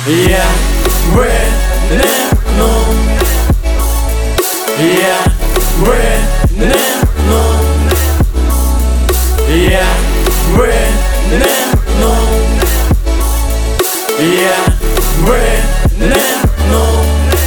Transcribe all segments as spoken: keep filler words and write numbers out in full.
Я вынырнул, я вынырнул, я вынырнул, я вынырнул.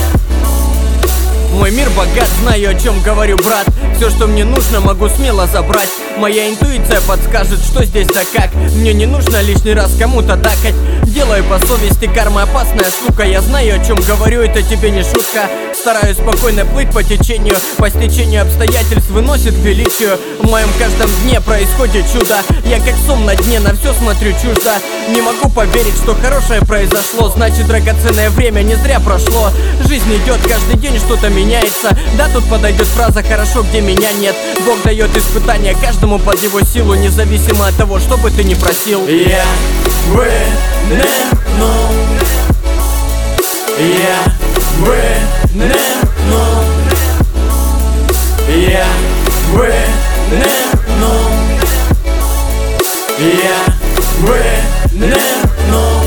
Мой мир богат, знаю, о чем говорю, брат. Все, что мне нужно, могу смело забрать. Моя интуиция подскажет, что здесь да как. Мне не нужно лишний раз кому-то дакать. Делаю по совести, карма опасная штука. Я знаю, о чем говорю, это тебе не шутка. Стараюсь спокойно плыть по течению. По стечению обстоятельств выносит к величию. В моем каждом дне происходит чудо. Я как сом на дне, на все смотрю чуждо. Не могу поверить, что хорошее произошло. Значит, драгоценное время не зря прошло. Жизнь идет, каждый день что-то меняется. Да, тут подойдет фраза «хорошо, где меня нет». Бог дает испытания каждому под его силу, независимо от того, что бы ты ни просил. Я вынырнул, я вынырнул, я вынырнул, я вынырнул.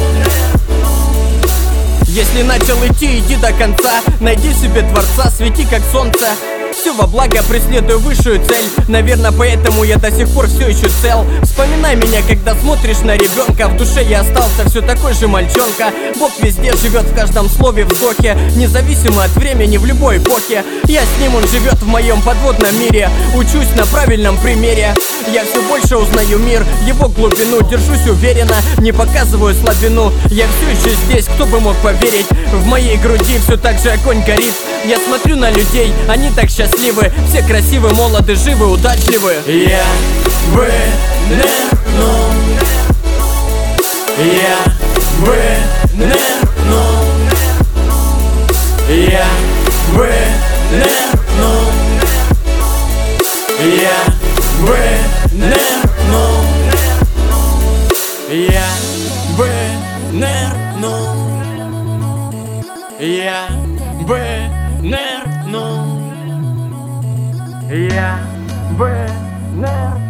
Если начал идти, иди до конца. Найди себе творца, свети как солнце. Все во благо, преследую высшую цель. Наверное, поэтому я до сих пор все еще цел. Вспоминай меня, когда смотришь на ребенка. В душе я остался все такой же мальчонка. Бог везде живет, в каждом слове, вздохе. Независимо от времени, в любой эпохе. Я с ним, он живет в моем подводном мире. Учусь на правильном примере. Я все больше узнаю мир, его глубину. Держусь уверенно, не показываю слабину. Я все еще здесь, кто бы мог поверить. В моей груди все так же огонь горит. Я смотрю на людей, они так счастливы. Все красивы, молоды, живы, удачливы. Я вынырнул, я вынырнул, я вынырнул, я вынырнул, я вынырнул, я вынырнул, я вынырнул.